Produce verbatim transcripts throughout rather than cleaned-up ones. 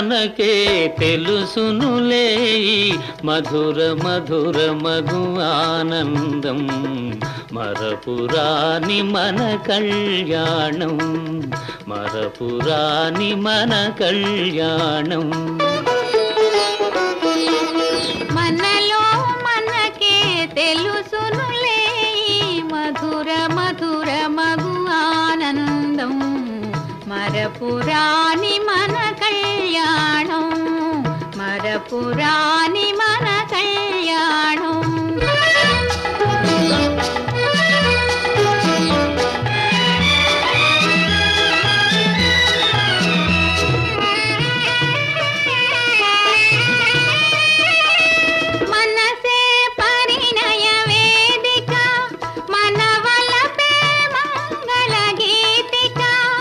మనకే తెలుసునులే మధుర మధుర మగు ఆనందం మరపురాని మన కళ్యాణం మరపురాని మన కళ్యాణం మనలో మనకే తెలుసునులే మధుర మధుర మగు ఆనందం మరపురాని మన కళ్యాణం మరపురాని మన కళ్యాణం మనసే పరిణయ వేదిక మన వలపే మంగళ గీతిక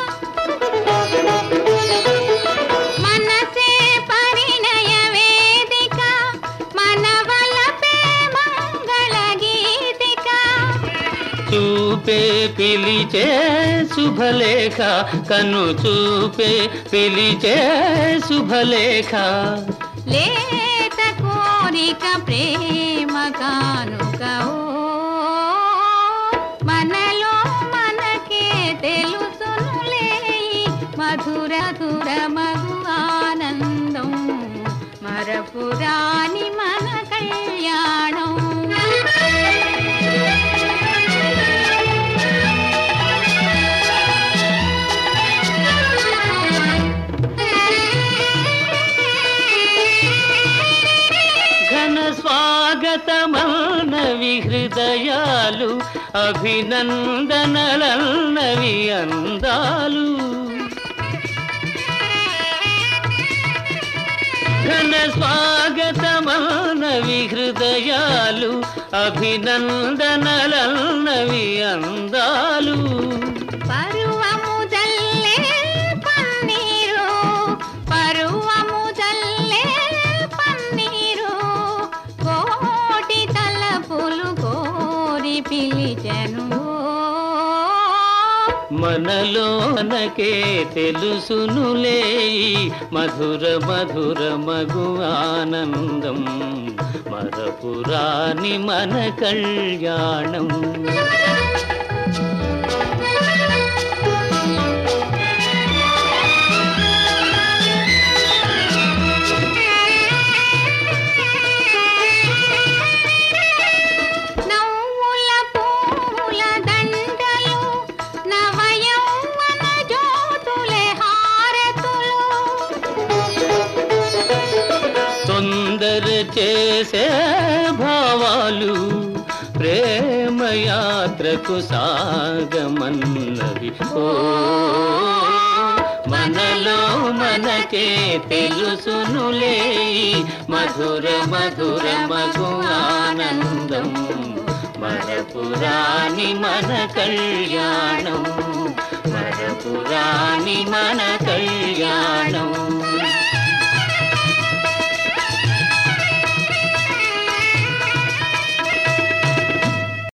మనసే పరిణయ వేదిక మన వలపే మంగళ గీతిక చూపే పిలిచే శుభలేఖ కను చూపే పిలిచే శుభలేఖ లేత కోరిక ప్రేమ కానుక మనలో మనకే తెలుసునులే మధుర ధుర మగు ఆనందం మరపురాని మన కళ్యాణం ఘన స్వాగతమన్నవి హృదయాలు అభినందనలన్నవి అందాలు ఘన స్వాగతమన్నవి హృదయాలు అభినందనలన్నవి అందాలు పరువము జల్లే పన్నీరు పరువము జల్లే పన్నీరు కోటి తలపులు కోరి పిలిచెను మనలోనకే తెలుసునులే మధుర మధుర మగు ఆనందం మరపురాని మన కళ్యాణం నవ్వుల పూల దండలు నవయౌవన జ్యోతులే హారతులు తొందర చేసే భావాలు ప్రేమయాత్రకు సాగమన్నవి ఓ మనలో మనకే తెలుసునులే మధుర మధుర మగు ఆనందం మరపురాని మన కళ్యాణం మరపురాని మన కళ్యాణం